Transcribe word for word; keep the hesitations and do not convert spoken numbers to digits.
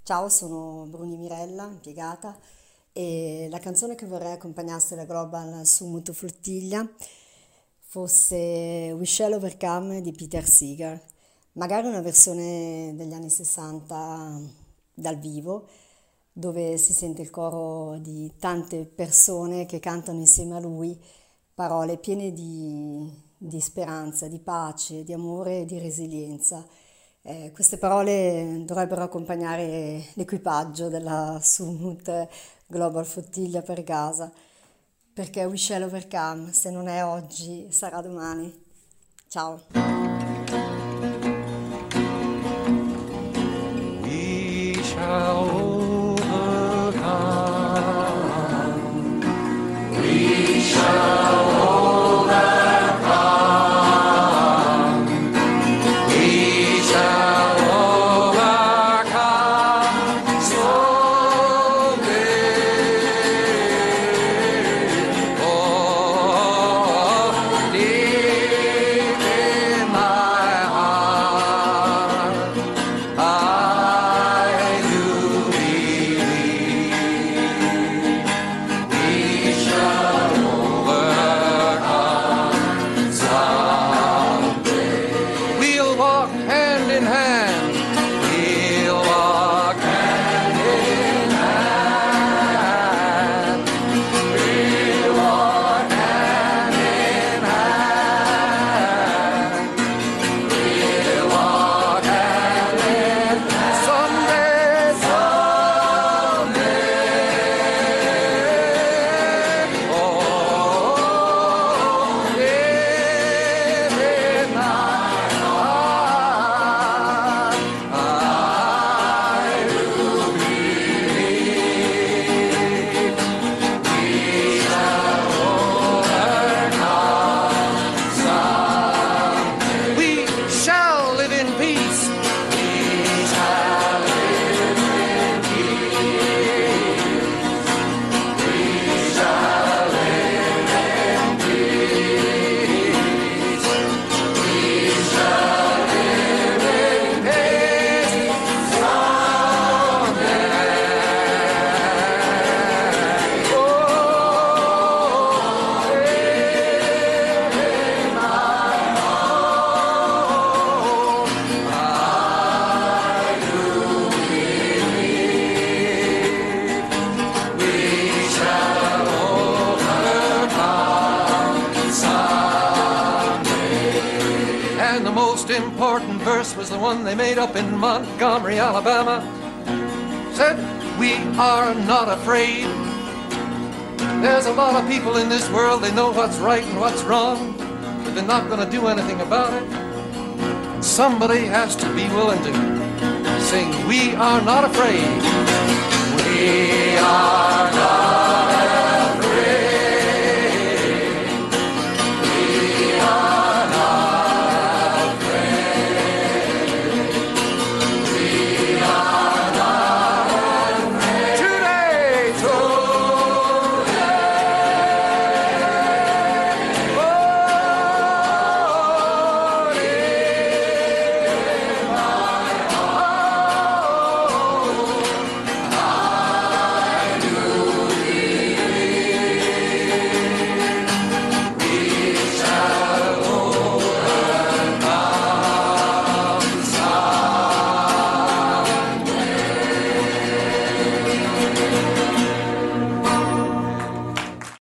Ciao, sono Bruni Mirella, impiegata, e la canzone che vorrei accompagnasse la Global Summit Flottiglia fosse We Shall Overcome di Peter Seeger, magari una versione degli anni sessanta dal vivo, dove si sente il coro di tante persone che cantano insieme a lui parole piene di, di speranza, di pace, di amore e di resilienza. Eh, queste parole dovrebbero accompagnare l'equipaggio della Summit Global Flottiglia per Gaza, perché we shall overcome, se non è oggi sarà domani. Ciao! We shall overcome. We shall overcome. We shall overcome someday. Oh, deep in my heart, I do believe we shall overcome someday. We'll walk hand in hand. We'll walk hand in hand. We'll walk hand in hand. We'll walk hand in hand. Someday, someday. Oh, deep in my heart, I do believe we shall overcome someday. We shall live in peace. We shall live in peace. We shall live in peace. We shall live in peace someday. Oh, live in my home. I do believe we shall overcome someday. And the most important verse was the one they made up in Montgomery, Alabama. Said, we are not afraid. There's a lot of people in this world, they know what's right and what's wrong, but they're not going to do anything about it. Somebody has to be willing to sing, we are not afraid. We are not